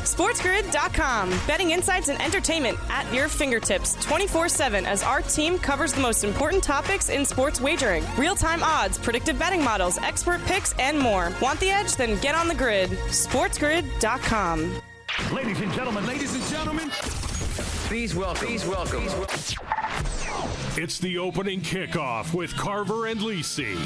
SportsGrid.com. Betting insights and entertainment at your fingertips 24/7 as our team covers the most important topics in sports wagering. Real-time odds, predictive betting models, expert picks, and more. Want the edge? Then get on the grid. SportsGrid.com. Ladies and gentlemen. Please welcome. It's the opening kickoff with Carver and Lisi.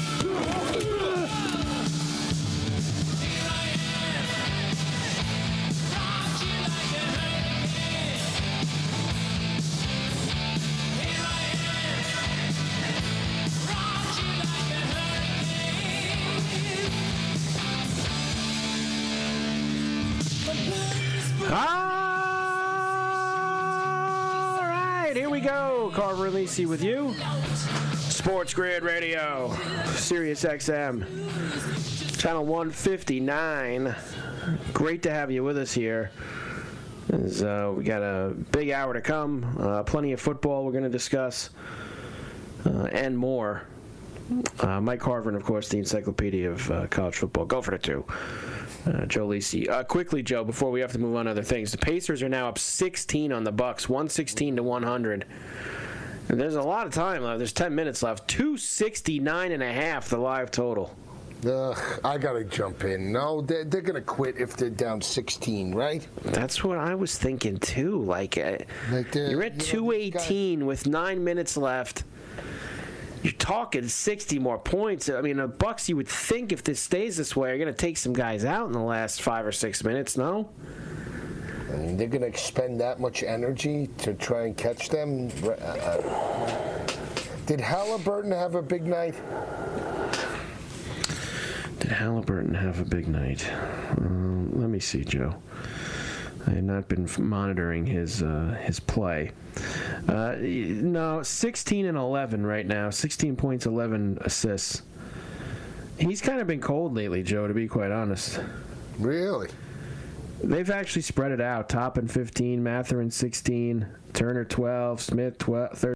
Here we go. Carver and Lisi with you. Sports Grid Radio, Sirius XM, channel 159. Great to have you with us here. We got a big hour to come. Plenty of football we're going to discuss and more. Mike Carver and, of course, the encyclopedia of college football. Go for the two. Joe Lisi. Quickly, Joe, before we have to move on to other things, the Pacers are now up 16 on the Bucks, 116-100. And there's a lot of time left. There's 10 minutes left. 269.5 the live total. I got to jump in. No, they're going to quit if they're down 16, right? That's what I was thinking, too. You're at 218 with 9 minutes left. You're talking 60 more points. I mean, the Bucks, you would think if this stays this way, are going to take some guys out in the last 5 or 6 minutes, no? I mean, they're going to expend that much energy to try and catch them. Did Halliburton have a big night? Let me see, Joe. I have not been monitoring his play. No, 16 and 11 right now. 16 points, 11 assists. He's kind of been cold lately, Joe, to be quite honest. Really? They've actually spread it out. Toppin 15, Mathurin 16, Turner 12, Smith 12, 13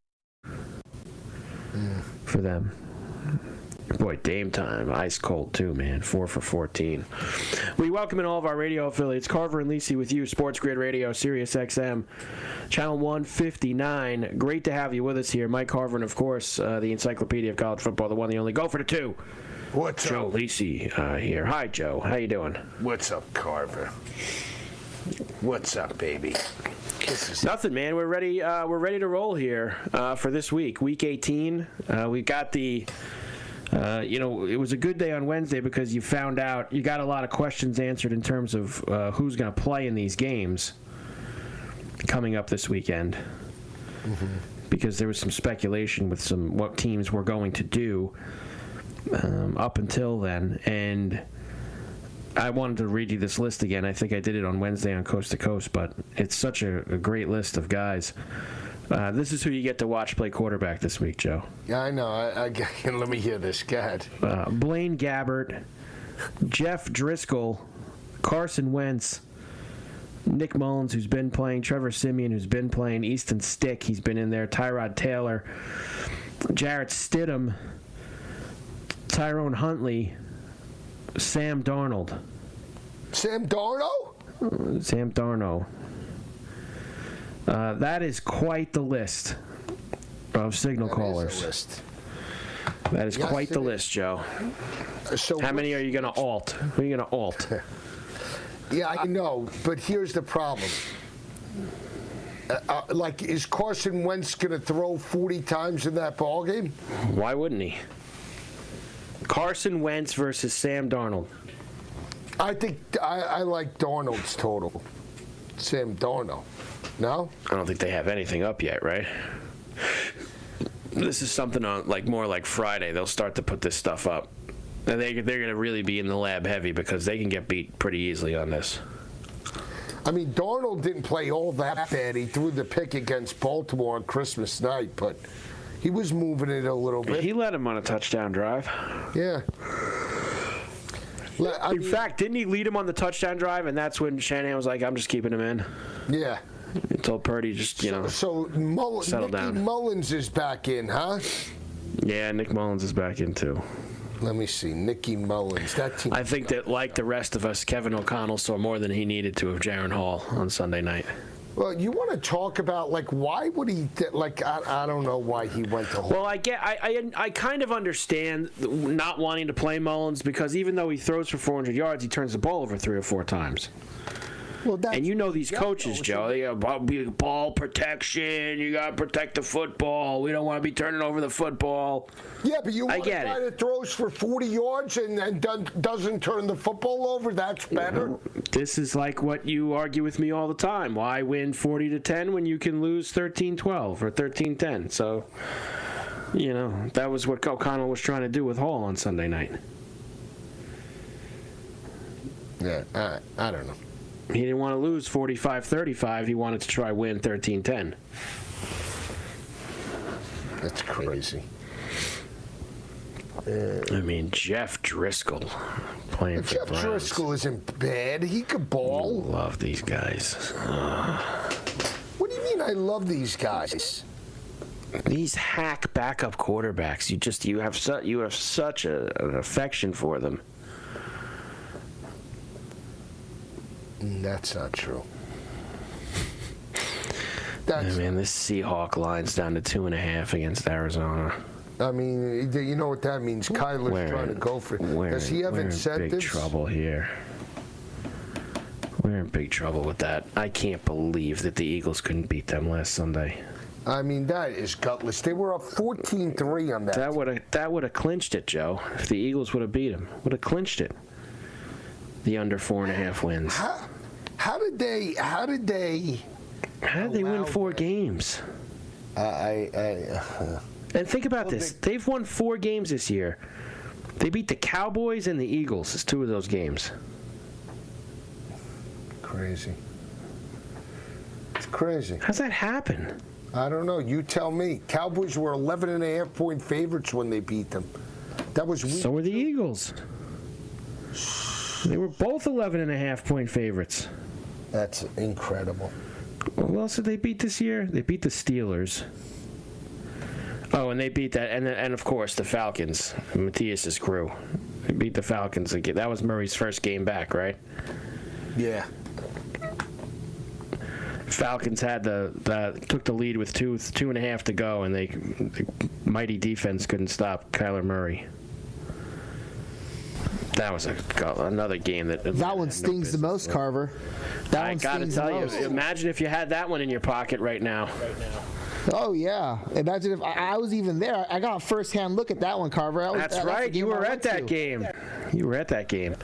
for them. Boy, Dame time. Ice cold, too, man. 4 for 14. We welcome in all of our radio affiliates. Carver and Lisi with you. Sports Grid Radio, Sirius XM, channel 159. Great to have you with us here. Mike Carver and, of course, the encyclopedia of college football, the one, the only. Go for the two. What's Joe up? Lisi here. Hi, Joe. How you doing? What's up, Carver? What's up, baby? Nothing, man. We're ready. We're ready to roll here for this week. Week 18. We got the... it was a good day on Wednesday because you found out you got a lot of questions answered in terms of who's going to play in these games coming up this weekend. Mm-hmm. Because there was some speculation with what teams were going to do up until then. And I wanted to read you this list again. I think I did it on Wednesday on Coast to Coast, but it's such a great list of guys. This is who you get to watch play quarterback this week, Joe. Yeah, I know. Let me hear this. Go ahead. Blaine Gabbert, Jeff Driscoll, Carson Wentz, Nick Mullins, who's been playing, Trevor Siemian, who's been playing, Easton Stick, he's been in there, Tyrod Taylor, Jarrett Stidham, Tyrone Huntley, Sam Darnold. Sam Darnold? Sam Darnold. That is quite the list of signal callers. That is quite the list, Joe. So how many are you going to alt? Who are you going to alt? Yeah, I know, but here's the problem. Is Carson Wentz going to throw 40 times in that ballgame? Why wouldn't he? Carson Wentz versus Sam Darnold. I think I like Darnold's total. Sam Darnold. No? I don't think they have anything up yet, right? This is something on more like Friday. They'll start to put this stuff up. And they're going to really be in the lab heavy because they can get beat pretty easily on this. I mean, Darnold didn't play all that bad. He threw the pick against Baltimore on Christmas night, but he was moving it a little bit. He led him on a touchdown drive. Yeah. In fact, didn't he lead him on the touchdown drive? And that's when Shanahan was like, I'm just keeping him in. Yeah. He told Purdy just, So settle down. Mullins is back in, huh? Yeah, Nick Mullins is back in, too. Let me see. Nicky Mullins. That team. I think that, like the rest of us, Kevin O'Connell saw more than he needed to of Jaron Hall on Sunday night. Well, you want to talk about, like, why would he, I don't know why he went to Hall. Well, I kind of understand not wanting to play Mullins because even though he throws for 400 yards, he turns the ball over 3 or 4 times. Well, and you know these coaches, Joe, they got ball protection, you got to protect the football, we don't want to be turning over the football. Yeah, but you want a guy that throws for 40 yards and doesn't turn the football over? That's better. This is like what you argue with me all the time. Why win 40-10 when you can lose 13-12 or 13-10? So, that was what O'Connell was trying to do with Hall on Sunday night. Yeah, I don't know. He didn't want to lose 45-35. He wanted to try win 13-10. That's crazy. I mean, Jeff Driscoll playing for Jeff Browns. Driscoll isn't bad. He could ball. Love these guys. What do you mean I love these guys? These hack backup quarterbacks. You have such an affection for them. That's not true. This Seahawk line's down to 2.5 against Arizona. I mean, you know what that means. Kyler's trying to go for it. Does he have incentives? We're in big trouble here. We're in big trouble with that. I can't believe that the Eagles couldn't beat them last Sunday. I mean, that is gutless. They were up 14-3 on that. That would have clinched it, Joe. If the Eagles would have beat them, would have clinched it. The under 4.5 wins. How did they win 4 games? And think about this. They've won 4 games this year. They beat the Cowboys and the Eagles. It's 2 of those games. Crazy. It's crazy. How's that happen? I don't know. You tell me. Cowboys were 11.5-point favorites when they beat them. That was weak. So were the Eagles. They were both 11.5-point favorites. That's incredible. Who else did they beat this year? They beat the Steelers. Oh, and they beat that, and of course the Falcons. Matthias's crew. They beat the Falcons again. That was Murray's first game back, right? Yeah. Falcons had took the lead with 2.5 to go, and the mighty defense couldn't stop Kyler Murray. That was another game that one stings the most, Carver. I gotta tell you, imagine if you had that one in your pocket right now. Oh yeah! Imagine if I was even there. I got a first-hand look at that one, Carver. That's right. You were at that game. You were at that game.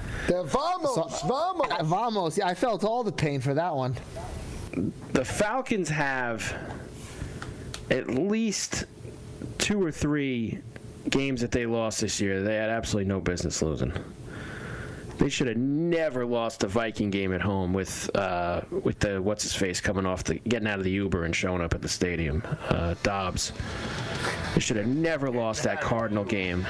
Vamos. Yeah, I felt all the pain for that one. The Falcons have at least 2 or 3 games that they lost this year. They had absolutely no business losing. They should have never lost the Viking game at home with the what's his face getting out of the Uber and showing up at the stadium, Dobbs. They should have never lost that Cardinal game.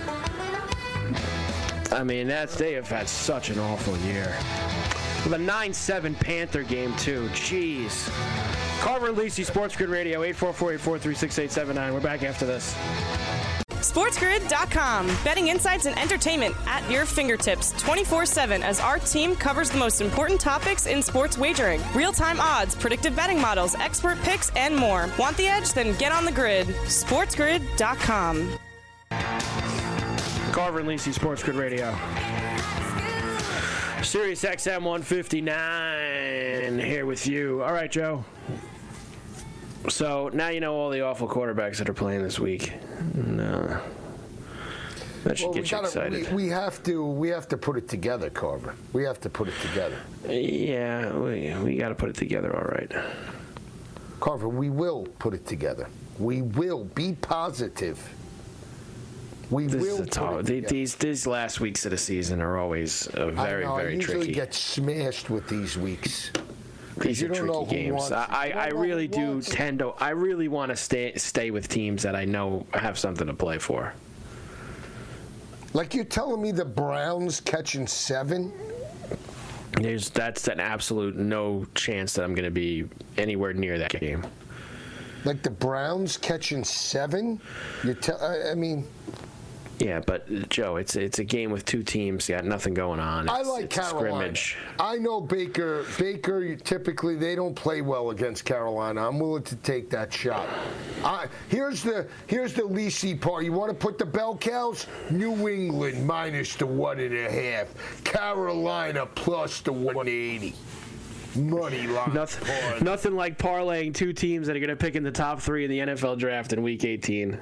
I mean, they have had such an awful year. The 9-7 Panther game too. Jeez. Carver and Lisi, Sports Grid Radio, 844-843-6879. We're back after this. SportsGrid.com. Betting insights and entertainment at your fingertips 24/7 as our team covers the most important topics in sports wagering. Real-time odds, predictive betting models, expert picks, and more. Want the edge? Then get on the grid. SportsGrid.com. Carver and Lisi, Sports Grid Radio. Sirius XM 159 here with you. All right, Joe. So now you know all the awful quarterbacks that are playing this week. No, that should get you excited. We have to put it together, Carver. We have to put it together. Yeah, we got to put it together. All right, Carver. We will put it together. We will be positive. These last weeks of the season are always very, very tricky. I usually get smashed with these weeks. These are tricky games. I really do tend to. I really want to stay with teams that I know have something to play for. Like you're telling me the Browns catching 7? That's an absolute no chance that I'm going to be anywhere near that game. Like the Browns catching 7? I mean, Yeah, but Joe, it's a game with two teams. You got nothing going on. I like it's Carolina. Scrimmage. I know Baker typically they don't play well against Carolina. I'm willing to take that shot. Here's the Lisi part. You want to put the bell cows? New England minus the 1.5. Carolina plus the 180. Money line. Nothing like parlaying two teams that are going to pick in the top 3 in the NFL draft in Week 18.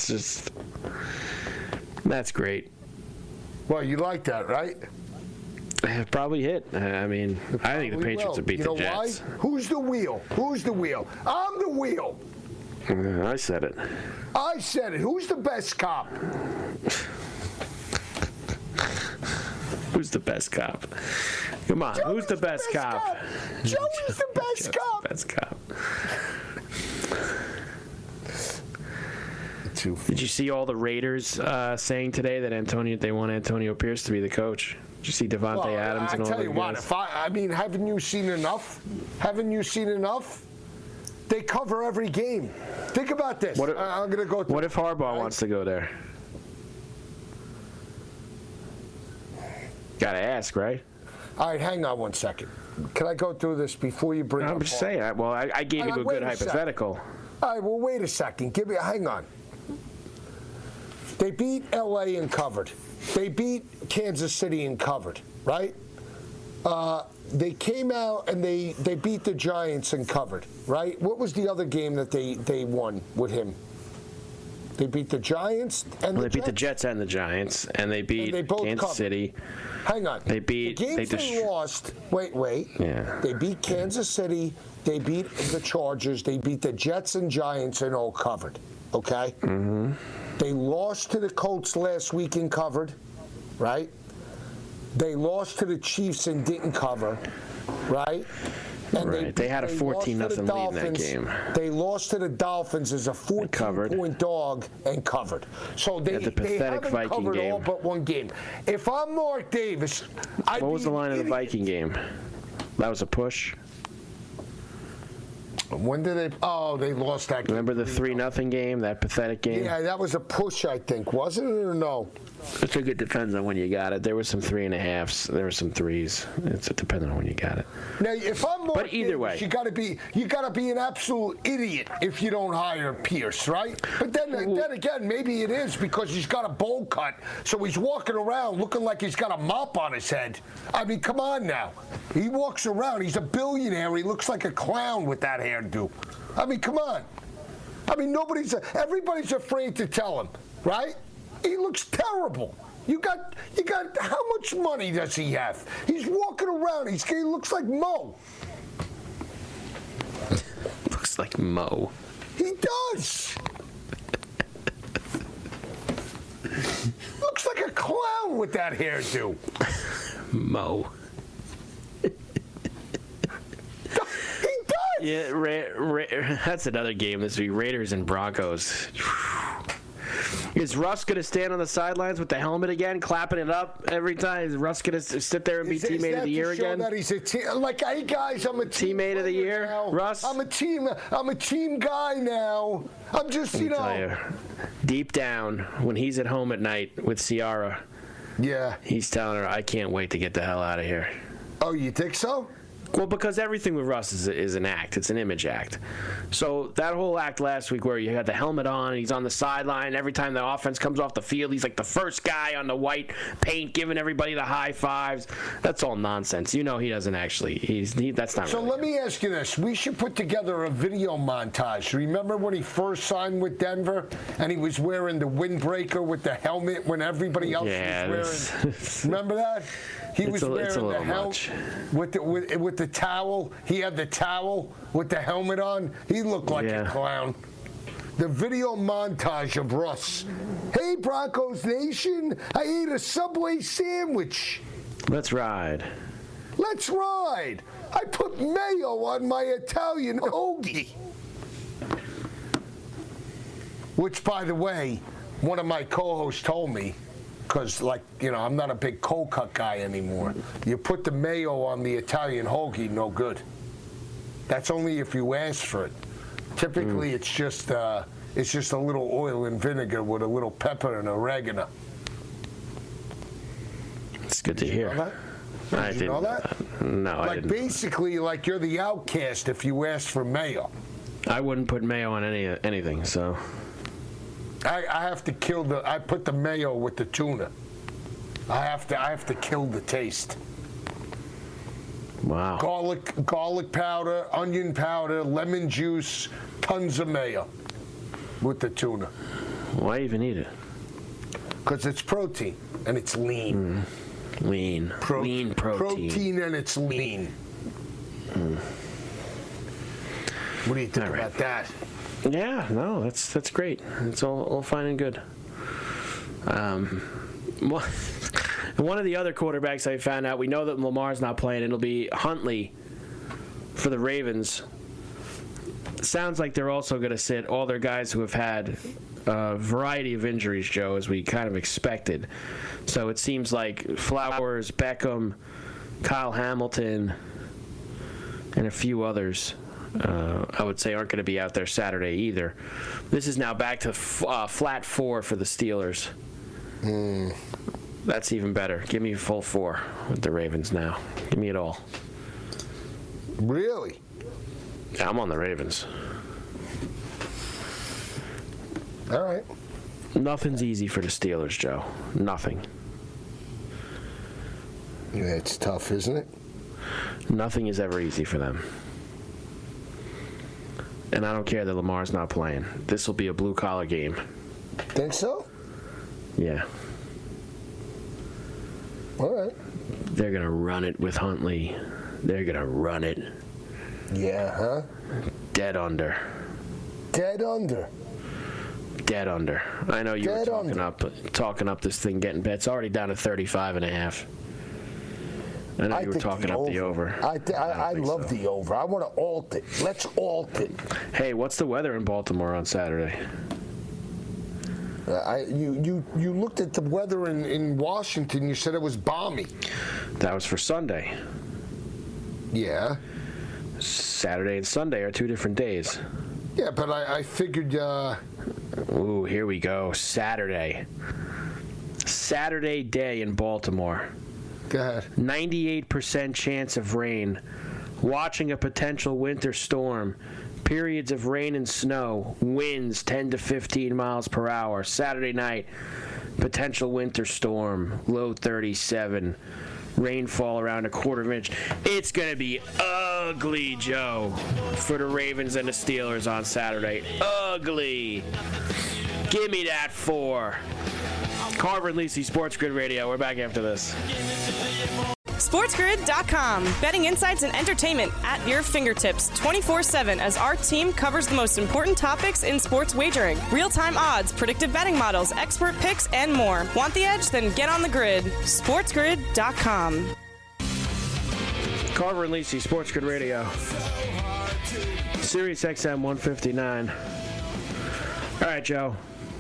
That's great. Well, you like that, right? Probably hit. I think the Patriots will beat the Jets. Why? Who's the wheel? I'm the wheel. I said it. Who's the best cop? Who's the best cop? Come on, who's the best cop? Joey's the best cop. Best cop. Did you see all the Raiders saying today that they want Antonio Pierce to be the coach? Did you see Devontae Adams and all that? I tell you what, haven't you seen enough? They cover every game. Think about this. I'm going to go. What if Harbaugh wants to go there? Got to ask, right? All right, hang on one second. Can I go through this before you bring up? I'm just saying. Well, I gave you a good hypothetical. All right, well, wait a second. Hang on. They beat L.A. and covered. They beat Kansas City and covered, right? They came out and they beat the Giants and covered, right? What was the other game that they won with him? They beat the Giants and they beat the Jets and the Giants, and they beat Kansas City. Hang on. They beat. The games they lost. Wait. Yeah. They beat Kansas City. They beat the Chargers. They beat the Jets and Giants and all covered. Okay. Mm-hmm. They lost to the Colts last week and covered, right? They lost to the Chiefs and didn't cover, right? And they had a 14-0 lead in that game. They lost to the Dolphins as a 14-point dog and covered. So they haven't Viking covered game. all but one game. If I'm Mark Davis, what was the line of the Viking game? That was a push. When did they? Oh, they lost that game. Remember the 3-0 game, that pathetic game? Yeah, that was a push, I think. Wasn't it or no? I think it depends on when you got it. There were some 3.5s. There were some 3s. It's depending on when you got it. Now, if I'm Mark but either way, you got to be an absolute idiot if you don't hire Pierce, right? But then again, maybe it is because he's got a bowl cut, so he's walking around looking like he's got a mop on his head. I mean, come on now. He walks around. He's a billionaire. He looks like a clown with that hairdo. I mean, come on. I mean, everybody's afraid to tell him, right? He looks terrible. You got. How much money does he have? He's walking around. He looks like Mo. Looks like Mo. He does. Looks like a clown with that hairdo. Mo. He does. Yeah, that's another game this week. Raiders and Broncos. Is Russ going to stand on the sidelines with the helmet again, clapping it up every time? Is Russ going to sit there and be teammate of the year again? That he's hey guys, I'm a teammate of the year. Now. Russ, I'm a team guy now. I'm just tell you, deep down when he's at home at night with Ciara, yeah, he's telling her, "I can't wait to get the hell out of here." Oh, you think so? Well, because everything with Russ is an act. It's an image act. So that whole act last week where you had the helmet on, and he's on the sideline. Every time the offense comes off the field, he's like the first guy on the white paint giving everybody the high fives. That's all nonsense. You know he doesn't actually. That's not So really let me ask you this. We should put together a video montage. Remember when he first signed with Denver, and he was wearing the windbreaker with the helmet when everybody else was wearing... Remember that? He was wearing the helmet with the towel. He had the towel with the helmet on. He looked like a clown. The video montage of Russ. Hey, Broncos Nation, I ate a Subway sandwich. Let's ride. Let's ride. I put mayo on my Italian hoagie. Which, by the way, one of my co-hosts told me, because, I'm not a big cold cut guy anymore. You put the mayo on the Italian hoagie, no good. That's only if you ask for it. Typically, it's just It's just a little oil and vinegar with a little pepper and oregano. It's good to hear. Know that? Did you know that? No, I didn't. Basically, like you're the outcast if you ask for mayo. I wouldn't put mayo on anything, so. I have to kill I put the mayo with the tuna. I have to kill the taste. Wow. Garlic powder, onion powder, lemon juice, tons of mayo with the tuna. Why even eat it? Because it's protein and it's lean. Lean. Lean protein. Protein and it's lean. What do you think about that? Yeah, no, that's great. It's all fine and good. One of the other quarterbacks I found out, we know that Lamar's not playing. It'll be Huntley for the Ravens. Sounds like they're also going to sit all their guys who have had a variety of injuries, Joe, as we kind of expected. So it seems like Flowers, Beckham, Kyle Hamilton, and a few others, I would say, aren't going to be out there Saturday either. This is now back to flat 4 for the Steelers. That's even better. Give me full 4 with the Ravens now. Give me it all. Really? Yeah, I'm on the Ravens. All right. Nothing's easy for the Steelers, Joe. Nothing. Yeah, it's tough, isn't it? Nothing is ever easy for them. And I don't care that Lamar's not playing. This will be a blue-collar game. Think so? Yeah. All right. They're going to run it with Huntley. They're going to run it. Yeah, huh? Dead under. Dead under. Dead under. I know you were talking up this thing getting bet. It's already down to 35.5. I know you were talking up the over. I love the over. I want to alt it. Let's alt it. Hey, what's the weather in Baltimore on Saturday? You looked at the weather in Washington. You said it was balmy. That was for Sunday. Yeah. Saturday and Sunday are 2 different days. Yeah, but I figured... Ooh, here we go. Saturday day in Baltimore. Go ahead. 98% chance of rain. Watching a potential winter storm. Periods of rain and snow. Winds 10 to 15 miles per hour. Saturday night, potential winter storm. Low 37. Rainfall around 1/4 inch. It's going to be ugly, Joe, for the Ravens and the Steelers on Saturday. Ugly. Give me that 4. Carver and Lisi, Sports Grid Radio. We're back after this. SportsGrid.com. Betting insights and entertainment at your fingertips 24/7 as our team covers the most important topics in sports wagering. Real-time odds, predictive betting models, expert picks, and more. Want the edge? Then get on the grid. SportsGrid.com. Carver and Lisi, Sports Grid Radio. Sirius XM 159. All right, Joe.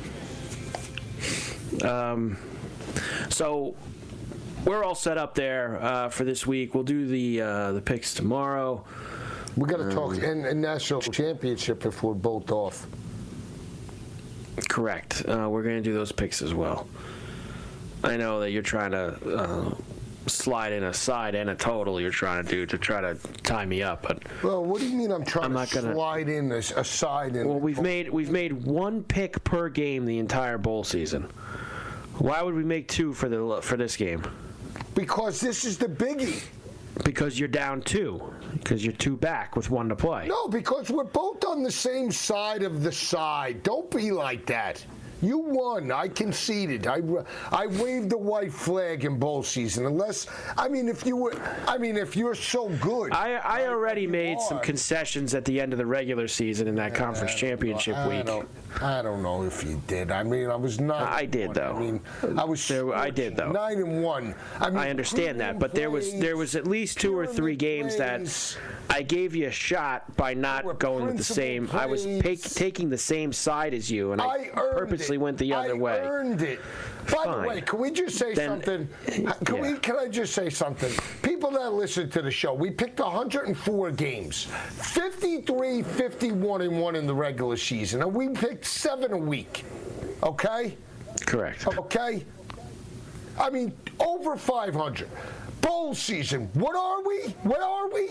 So we're all set up there for this week. We'll do the picks tomorrow. We got to talk and national championship if we're both off. Correct. We're going to do those picks as well. I know that you're trying to slide in a side and a total. You're trying to do to try to tie me up, but well, what do you mean? I'm trying to slide in a side. Well, we've made 1 pick per game the entire bowl season. Why would we make 2 for this game? Because this is the biggie. Because you're down 2. Because you're 2 back with 1 to play. No, because we're both on the same side of the side. Don't be like that. You won. I conceded. I waved the white flag in bowl season. If you're so good. I already made some concessions at the end of the regular season in that conference championship week. I don't know if you did. I was 9. I did though. I did though. 9-1. I understand that, but there was at least 2 or 3 games that I gave you a shot by not going with the same. I was taking the same side as you, and I purposely obviously went the other way. I earned it. By the way, can we just say something? Can I just say something? People that listen to the show, we picked 104 games, 53, 51, and 1 in the regular season, and we picked 7 a week. Okay? Correct. Okay? I mean, over 500. Bowl season. What are we? What are we?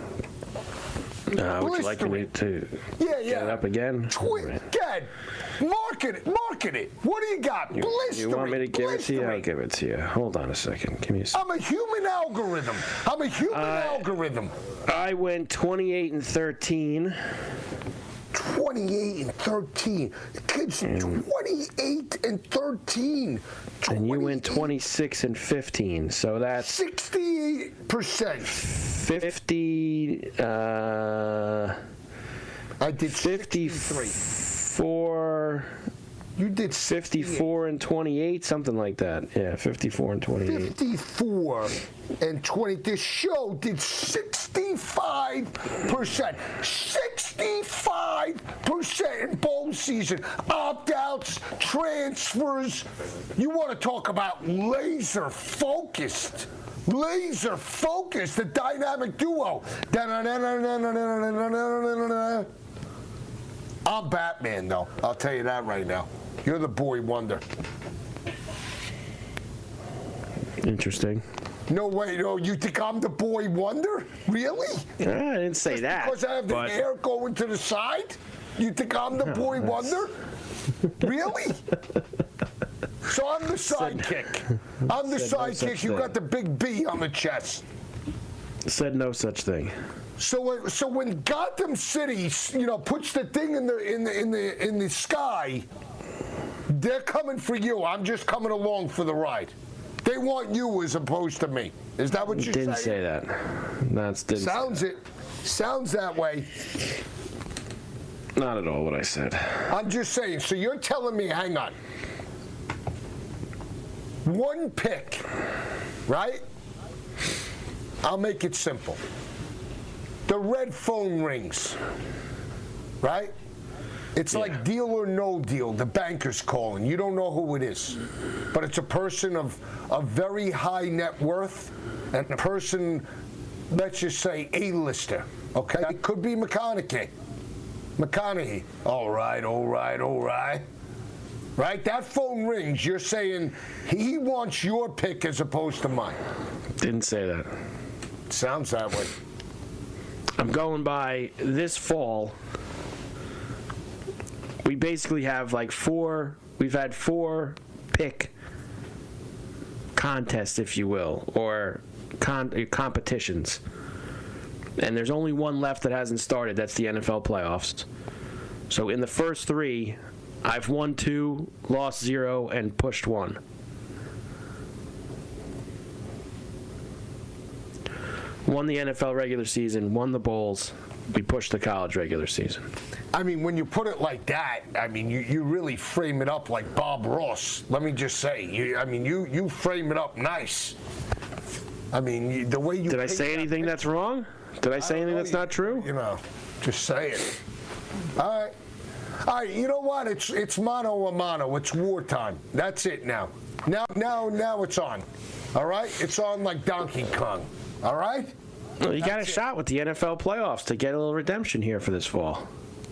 Would you like me to get it up again? Dad, market it. What do you got? You want me to give it to you? I'll give it to you. Hold on a second. Give me a second. I'm a human algorithm. I went 28-13. 28-13. Kids, 28-13. And you went 26-15. So that's 68%. 50. I did 54. You did 54 and 28, something like that. Yeah, 54 and 28. 54 and 20. This show did 65%. 65% in bowl season. Opt-outs, transfers. You want to talk about laser focused. The dynamic duo. I'm Batman, though. I'll tell you that right now. You're the boy wonder. Interesting. No way, no. You think I'm the boy wonder? Really? I didn't say that. Because I have the hair going to the side? You think I'm the boy wonder? Really? So I'm the sidekick. I'm the sidekick. You got the big B on the chest. Said no such thing. So when Gotham City, puts the thing in the sky, they're coming for you. I'm just coming along for the ride. They want you as opposed to me. Is that what you're saying? Didn't say that. Sounds that way. Not at all what I said. I'm just saying. So you're telling me, hang on. One pick, right? I'll make it simple. The red phone rings, right? It's like deal or no deal. The banker's calling. You don't know who it is. But it's a person of very high net worth and a person, let's just say, A-lister. Okay? It could be McConaughey. All right. Right? That phone rings. You're saying he wants your pick as opposed to mine. Didn't say that. Sounds that way. I'm going by this fall. We basically have we've had 4 pick contests, if you will, or competitions. And there's only one left that hasn't started. That's the NFL playoffs. So in the first 3, I've won 2, lost 0, and pushed 1. Won the NFL regular season, won the bowls. We pushed the college regular season. I mean, when you put it like that, I mean, you really frame it up like Bob Ross. Let me just say, you frame it up nice. I mean, the way you. Did I say anything that's wrong? Did I say anything that's not true? Just say it. All right. You know what? It's mano a mano. It's wartime. That's it now. Now it's on. All right. It's on like Donkey Kong. All right. Well, you got a shot with the NFL playoffs to get a little redemption here for this fall.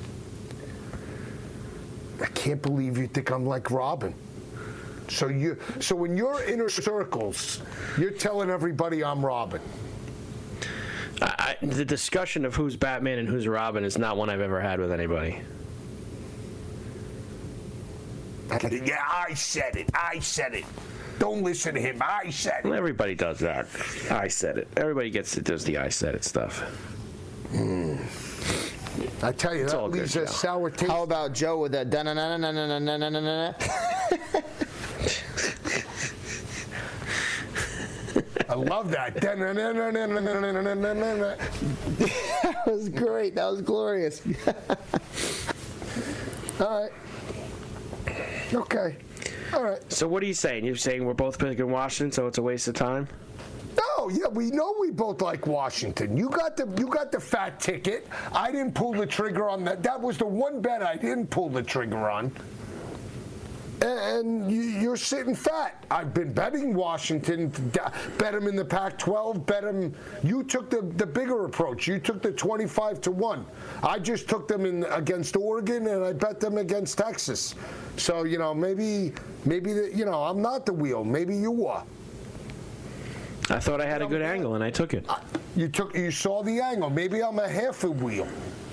I can't believe you think I'm like Robin. So in your inner circles, you're telling everybody I'm Robin. The discussion of who's Batman and who's Robin is not one I've ever had with anybody. Yeah, I said it. Don't listen to him. I said it. Well, everybody does that. I said it. Everybody does the I said it stuff. I tell you, that leaves a sour taste. How about Joe with that da-na-na-na-na-na-na-na-na-na? I love that. That was great. That was glorious. All right. Okay. All right. So what are you saying? You're saying we're both picking Washington, so it's a waste of time? No, yeah, we know we both like Washington. You got the fat ticket. I didn't pull the trigger on that. That was the one bet I didn't pull the trigger on. and you're sitting fat. I've been betting Washington, bet them in the Pac-12, bet them. You took the bigger approach. You took the 25-1. I just took them in against Oregon, and I bet them against Texas. So, maybe I'm not the wheel. Maybe you are. I thought I had a good angle, and I took it. You saw the angle. Maybe I'm a half a wheel.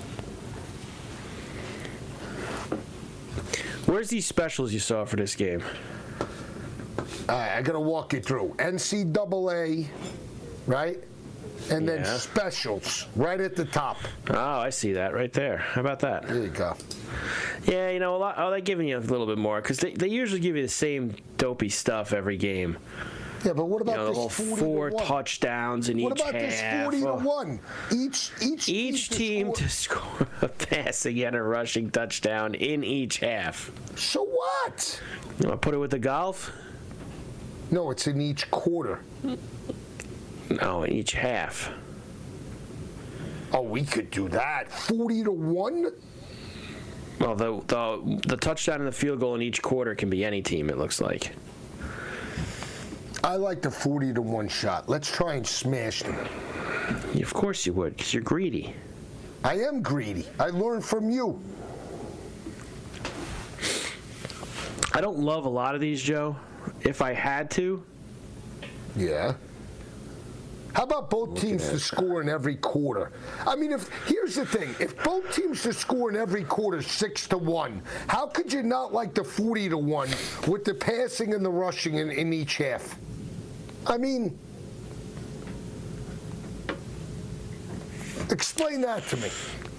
Where's these specials you saw for this game? All right, I got to walk you through. NCAA, right? And then specials right at the top. Oh, I see that right there. How about that? There you go. Yeah, a lot. Oh, they're giving you a little bit more because they usually give you the same dopey stuff every game. Yeah, but what about this 4 touchdowns in each half? What about this 40-1? Each team to score a passing and a rushing touchdown in each half. So what? You want to put it with the golf? No, it's in each quarter. No, in each half. Oh, we could do that. 40-1? Well, the touchdown and the field goal in each quarter can be any team, it looks like. I like the 40-1 shot. Let's try and smash them. Of course you would, because you're greedy. I am greedy. I learned from you. I don't love a lot of these, Joe. If I had to. Yeah. How about both teams to score in every quarter? I mean, here's the thing. If both teams to score in every quarter 6-1, how could you not like the 40-1 with the passing and the rushing in each half? I mean, explain that to me.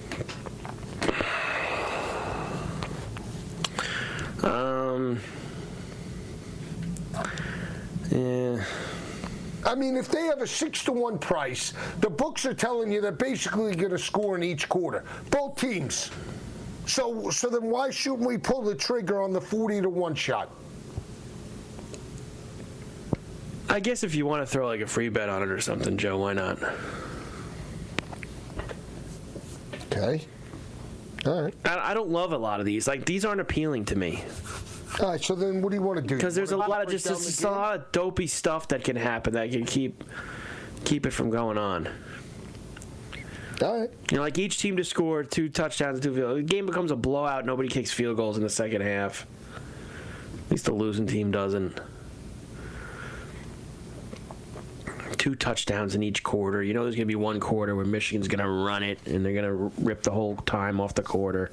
Yeah. I mean, if they have a 6-1 price, the books are telling you they're basically going to score in each quarter. Both teams. So then why shouldn't we pull the trigger on the 40-1 shot? I guess if you want to throw like a free bet on it or something, Joe, why not? Okay. All right. I don't love a lot of these. Like, these aren't appealing to me. All right, so then what do you want to do? Because there's a lot of just a lot of dopey stuff that can happen that can keep it from going on. All right. Like each team to score 2 touchdowns, 2 field goals. The game becomes a blowout. Nobody kicks field goals in the second half. At least the losing team doesn't. 2 touchdowns in each quarter. There's going to be one quarter where Michigan's going to run it, and they're going to rip the whole time off the quarter.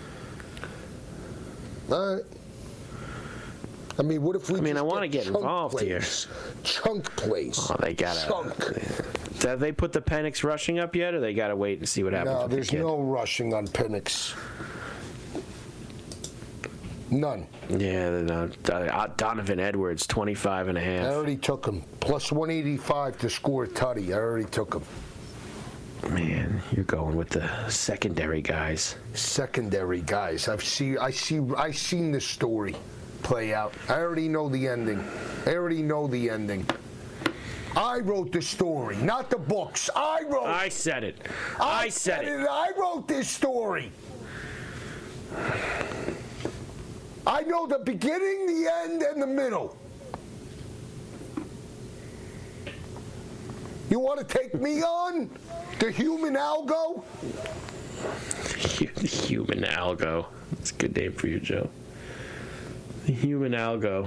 All right. I mean, what if we? I want to get involved here. Chunk plays. Oh, they gotta. Chunk. Have they put the Penix rushing up yet, or they gotta wait and see what happens? No, there's no rushing on Penix. None. Yeah, Donovan Edwards, 25.5. I already took him. Plus 185 to score Tutty. I already took him. Man, you're going with the secondary guys. Secondary guys. I seen the story play out. I already know the ending. I wrote the story, not the books. I said it. I said it. I wrote this story. I know the beginning, the end, and the middle. You want to take me on? The human algo? The human algo. That's a good name for you, Joe. The human algo.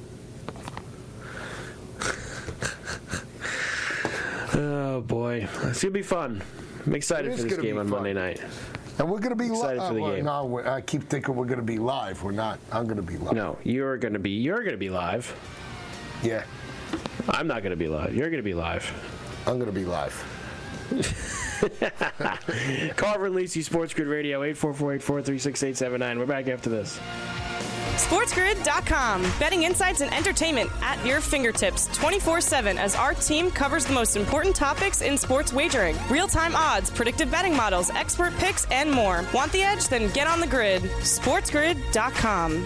Oh, boy. It's going to be fun. I'm excited for this game on Monday night. And we're going to be excited for the game. No, I keep thinking we're going to be live. We're not. I'm going to be live. No, you're going to be live. Yeah. I'm not going to be live. You're going to be live. I'm going to be live. Carver and Lisi, Sports Grid Radio, 844-843-6879. We're back after this. SportsGrid.com. Betting insights and entertainment at your fingertips 24/7 as our team covers the most important topics in sports wagering. Real-time odds, predictive betting models, expert picks, and more. Want the edge? Then get on the grid. SportsGrid.com.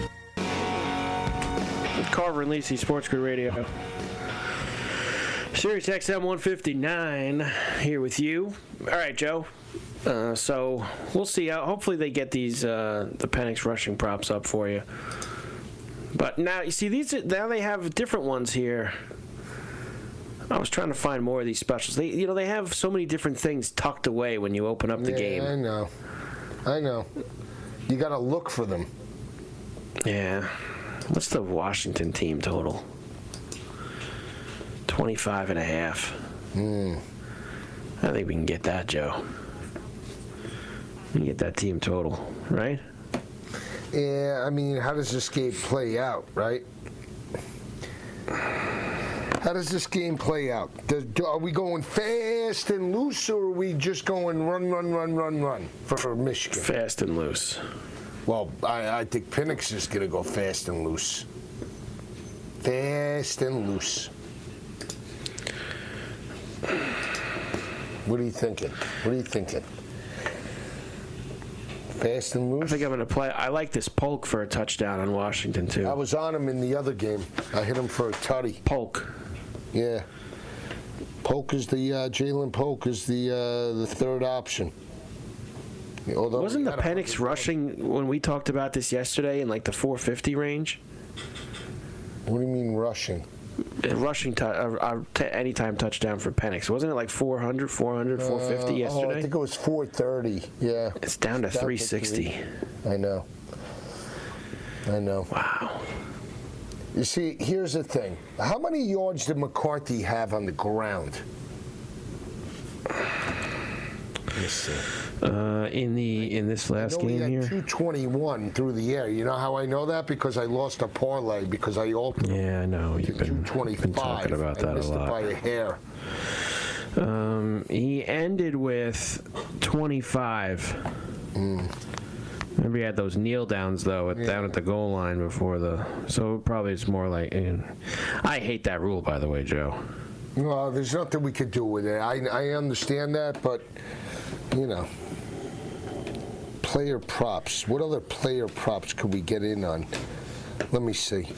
Carver and Lisi, Sports Grid Radio. Sirius XM 159 here with you. All right, Joe. So we'll see. Hopefully they get these the Penix rushing props up for you. But now, you see, now they have different ones here. I was trying to find more of these specials. They have so many different things tucked away when you open up the game. I know. You got to look for them. Yeah. What's the Washington team total? 25.5. I think we can get that, Joe. We can get that team total, right? Yeah, I mean, how does this game play out, right? How does this game play out? Are we going fast and loose, or are we just going run for Michigan? Fast and loose. Well, I think Penix is going to go fast and loose. Fast and loose. What are you thinking? Fast and loose? I think I'm going to play. I like this Polk for a touchdown on Washington, too. I was on him in the other game. I hit him for a tutty. Polk. Yeah. Polk is Jalen Polk is the third option. Although wasn't the Penix rushing when we talked about this yesterday in like the 450 range? What do you mean rushing? Rushing anytime touchdown for Penix. Wasn't it like 400, 450 yesterday? I think it was 430. Yeah. It's down to 360. I know. Wow. You see, here's the thing. How many yards did McCarthy have on the ground? Let's see. In this last game here? 221 through the air. You know how I know that? Because I lost a parlay because I altered. Yeah, I know. You've been talking about that a lot. By a hair. He ended with 25. Remember he had those kneel downs though down at the goal line before so probably it's more like. I hate that rule, by the way, Joe. Well, there's nothing we could do with it. I understand that, but player props. What other player props could we get in on? Let me see.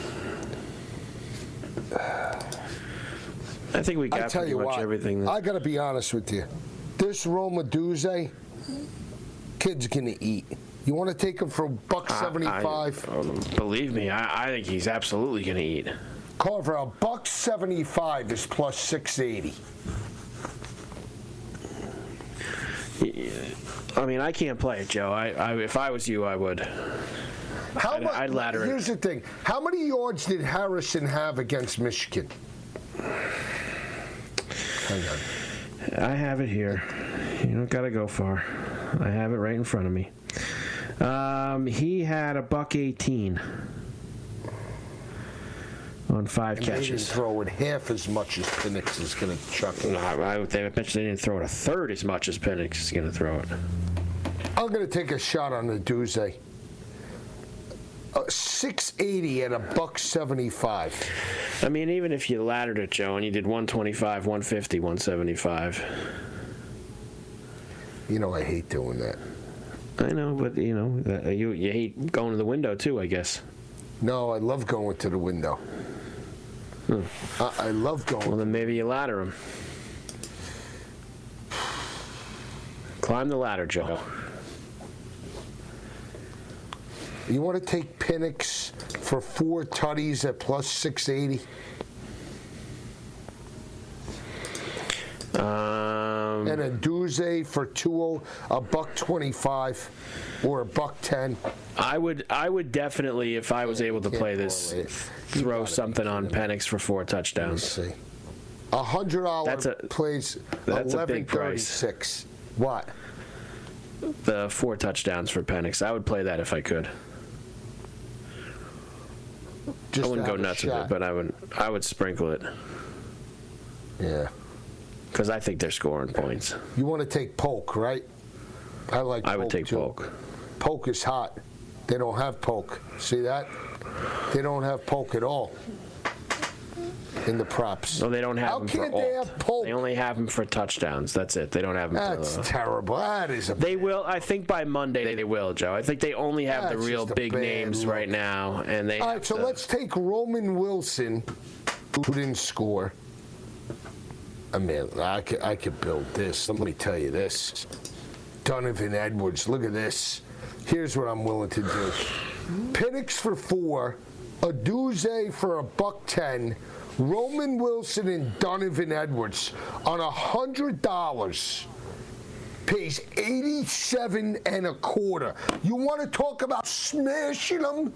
I think we got pretty much everything. I got to be honest with you. This Roma Duze, kid's gonna eat. You want to take him for $1.75? Believe me, I think he's absolutely gonna eat. Carver, $1.75 is plus 680. I mean, I can't play it, Joe. If I was you, I would. I'd ladder it. Here's the thing. How many yards did Harrison have against Michigan? Hang on. I have it here. You don't got to go far. I have it right in front of me. He had $118 on 5 catches. They didn't throw it half as much as Penix is going to chuck it. No, I bet they didn't throw it a third as much as Penix is going to throw it. I'm going to take a shot on the Duze. 680 at $1.75. I mean, even if you laddered it, Joe, and you did 125, 150, 175. I hate doing that. I know, but you hate going to the window too, I guess. No, I love going to the window. I love going. Well, then maybe you ladder him. Climb the ladder, Joe. You want to take Penix for 4 tutties at plus 680? And a Duze for $1.25 or $1.10. I would definitely, if I was able to play this, throw something on Penix for 4 touchdowns. Let me see. $100 plays $11.36. What? The 4 touchdowns for Penix. I would play that if I could. I wouldn't go nuts with it, but I would sprinkle it. Yeah. Because I think they're scoring points. You want to take Polk, right? I would take too. Polk. Polk is hot. They don't have Polk. See that? They don't have Polk at all in the props. No, they don't have him for alt. They have Polk? They only have him for touchdowns. That's it. They don't have him That's terrible. That is They will. I think by Monday they will, Joe. I think they only have the real big names right now. And all right, so let's take Roman Wilson, who didn't score. I mean, I could build this. Let me tell you this. Donovan Edwards, look at this. Here's what I'm willing to do. Penix for 4 Aduze for $110. Roman Wilson and Donovan Edwards on $100 pays 87 1/4. You want to talk about smashing them?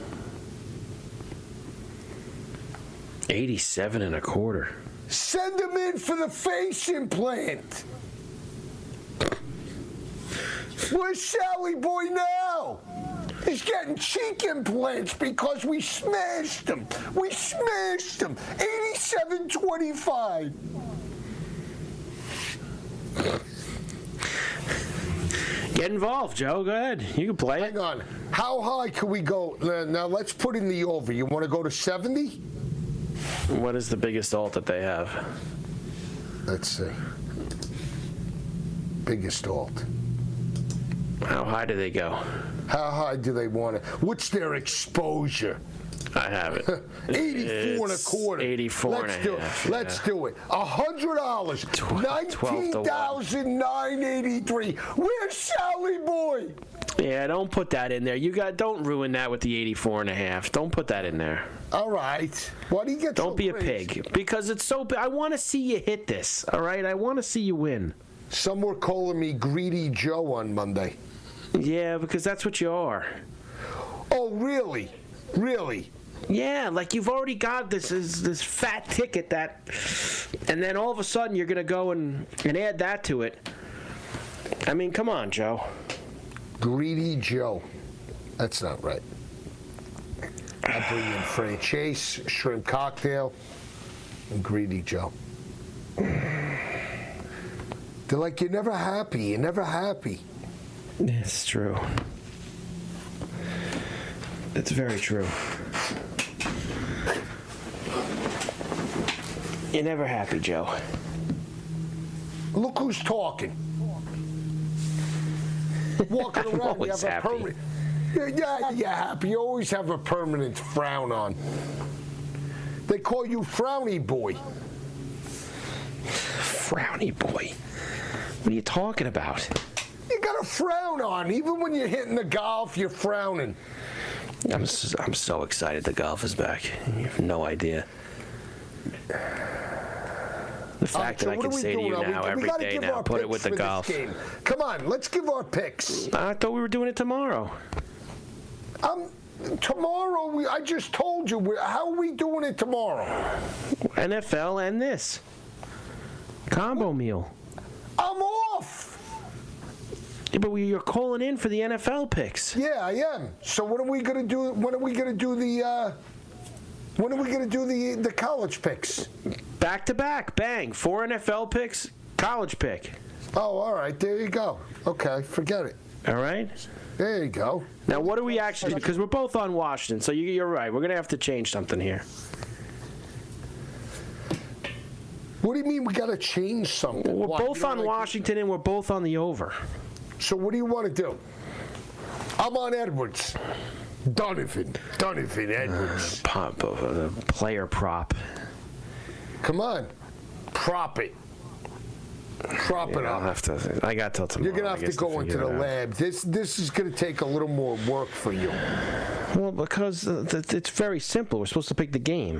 87 1/4. Send them in for the face implant. Where's Sally Boy now? He's getting cheek implants because we smashed him. We smashed him. 87.25. Get involved, Joe. Go ahead. You can play it. Hang on. How high can we go? Now let's put in the over. You want to go to 70? What is the biggest alt that they have? Let's see. Biggest alt. How high do they go? How high do they want it? What's their exposure? I have it. 84 1/4. 84 Let's do it. yeah. Let's do it. $100. 19,983. Where's Sally Boy? Yeah, don't put that in there. Don't ruin that with the 84 1/2. Don't put that in there. All right. Why do you get? Don't be a crazy? pig because it's so. I want to see you hit this. All right, I want to see you win. Some were calling me Greedy Joe on Monday. Yeah, because that's what you are. Oh, really? Really? Yeah, like you've already got this fat ticket and then all of a sudden you're gonna go and add that to it. I mean, come on, Joe. Greedy Joe. That's not right. I bring in Frank Chase, shrimp cocktail, and Greedy Joe. They're like, you're never happy. You're never happy. It's true. It's very true. You're never happy, Joe. Look who's talking. Walking around, you always have a happy. permanent. Yeah, you're happy. You always have a permanent frown on. They call you Frowny Boy. Frowny boy. What are you talking about? You got a frown on. Even when you're hitting the golf, you're frowning. I'm so excited the golf is back. You have no idea. The fact that I can say to you now every day now, put it with the golf. Come on, let's give our picks. I thought we were doing it tomorrow. Tomorrow, I just told you. How are we doing it tomorrow? NFL and this. Combo meal. I'm off. Yeah, but you're calling in for the NFL picks. Yeah, I am. So when are we gonna do? When are we gonna do the? When are we gonna do the college picks? Back to back, bang! 4 NFL picks, college pick. Oh, all right. There you go. Okay, forget it. All right. There you go. Now, what do we actually do? Because we're both on Washington, so you're right. We're gonna have to change something here. What do you mean we got to change something? We're Why? both You don't on like Washington, and we're both on the over. So what do you want to do? I'm on Edwards. Donovan Edwards. Player prop. Come on. Prop it. Prop it I'll up. have to. I got till tomorrow. You're going to have to go into the lab. This is going to take a little more work for you. Well, because it's very simple. We're supposed to pick the game.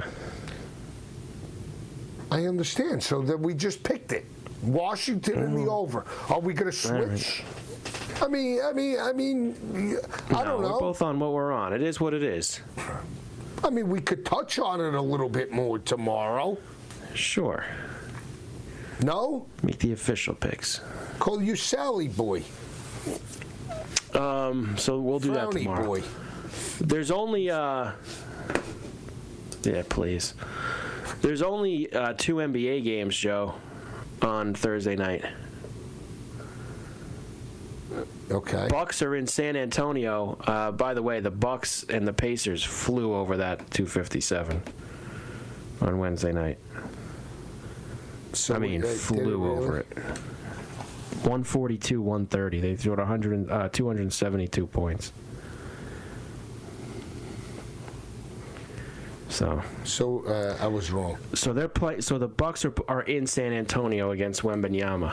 I understand. So then we just picked it. Washington and the over. Are we going to switch? I mean, I don't know. We're both on what we're on. It is what it is. I mean, we could touch on it a little bit more tomorrow. Sure. No? Make the official picks. Call you Sally Boy. So we'll do that Frowny tomorrow. Boy. There's only yeah, please. There's only 2 NBA games, Joe, on Thursday night. Okay. Bucks are in San Antonio. By the way, the Bucks and the Pacers flew over that 257 on Wednesday night. So flew over it. 142-130. They threw 272 points. So I was wrong. So the Bucks are in San Antonio against Wembanyama.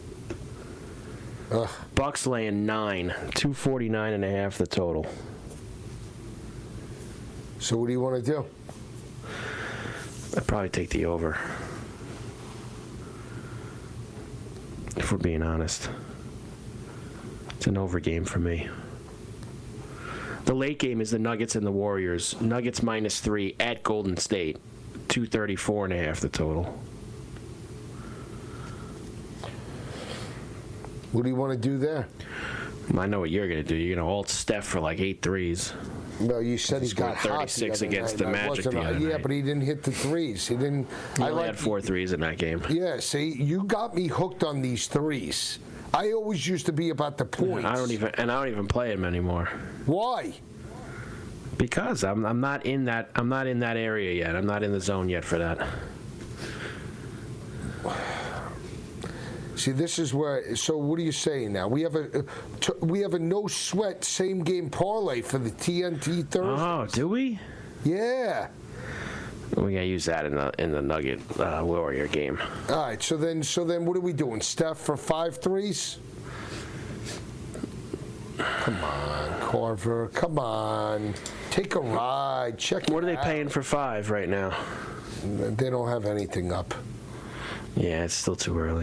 Bucks laying 9, 249.5 the total. So what do you want to do? I'd probably take the over. If we're being honest. It's an over game for me. The late game is the Nuggets and the Warriors. Nuggets -3 at Golden State. 234.5 the total. What do you want to do there? I know what you're going to do. You're going to ult Steph for like 8 threes. Well, you said he got hot 36 the other against night. the Magic the other Yeah, night. but he didn't hit the threes. He didn't. He only had 4 threes in that game. Yeah, see, you got me hooked on these threes. I always used to be about the points. I don't even play him anymore. Why? Because I'm not in that area yet. I'm not in the zone yet for that. See, this is where. So, what are you saying now? We have a no sweat same game parlay for the TNT Thursday. Oh, do we? Yeah. We gotta use that in the Nugget Warrior game. All right. So then, what are we doing? Steph for 5 threes? Come on, Carver. Come on. Take a ride. Check. What are they paying for 5 right now? They don't have anything up. Yeah, it's still too early.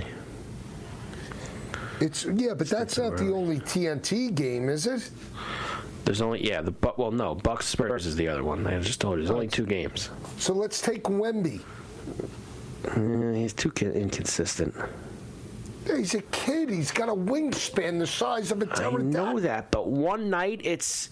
But that's not the only TNT game, is it? There's only Bucks Spurs is the other one. I just told you there's only 2 games. So let's take Wemby. He's too inconsistent. He's a kid. He's got a wingspan the size of a pterodactyl. I know that, but one night it's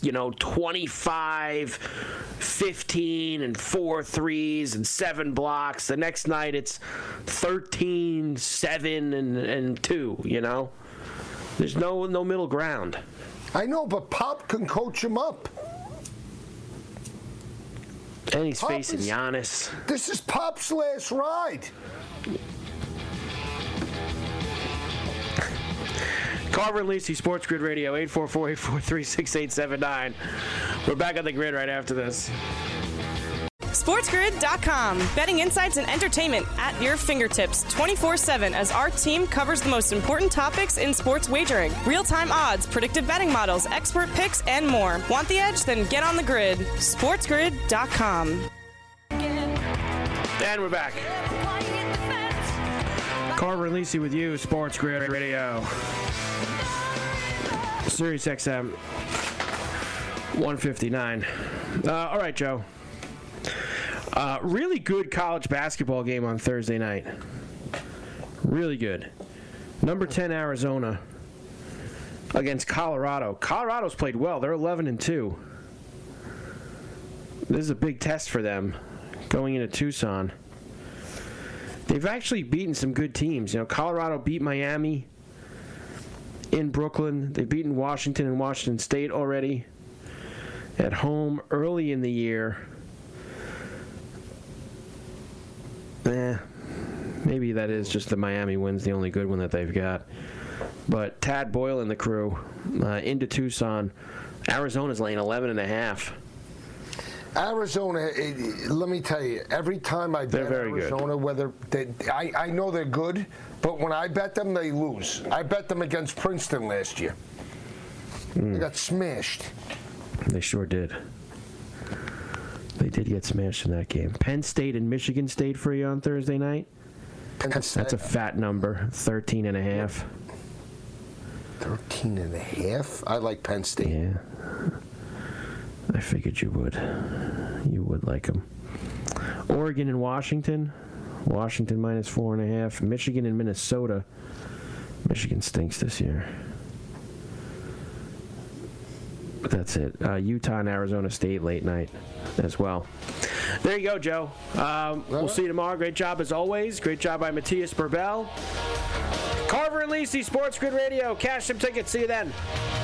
25, 15, and 4 threes and 7 blocks. The next night it's 13, 7, and 2. There's no middle ground. I know, but Pop can coach him up. And he's facing Giannis. This is Pop's last ride. Carver and Lisi, Sports Grid Radio, 844-843-6879. We're back on the grid right after this. SportsGrid.com. Betting insights and entertainment at your fingertips 24/7 as our team covers the most important topics in sports wagering. Real-time odds, predictive betting models, expert picks, and more. Want the edge? Then get on the grid. SportsGrid.com. And we're back. Carver and Lisi with you, Sports Grid Radio. Sirius XM 159. All right, Joe. Really good college basketball game on Thursday night. Really good. Number 10 Arizona against Colorado. Colorado's played well. They're 11-2. This is a big test for them going into Tucson. They've actually beaten some good teams. Colorado beat Miami in Brooklyn. They've beaten Washington and Washington State already at home early in the year. Maybe that is just the Miami win's the only good one that they've got. But Tad Boyle and the crew into Tucson. Arizona's laying 11.5. Arizona, let me tell you, every time I bet Arizona, I know they're good, but when I bet them, they lose. I bet them against Princeton last year. They got smashed. They sure did. They did get smashed in that game. Penn State and Michigan State for you on Thursday night. That's a fat number, 13.5. 13.5? I like Penn State. Yeah. I figured you would. You would like them. Oregon and Washington. Washington -4.5. Michigan and Minnesota. Michigan stinks this year. But that's it. Utah and Arizona State late night as well. There you go, Joe. We'll see you tomorrow. Great job as always. Great job by Matthias Burbell. Carver and Lisi, Sports Grid Radio. Cash some tickets. See you then.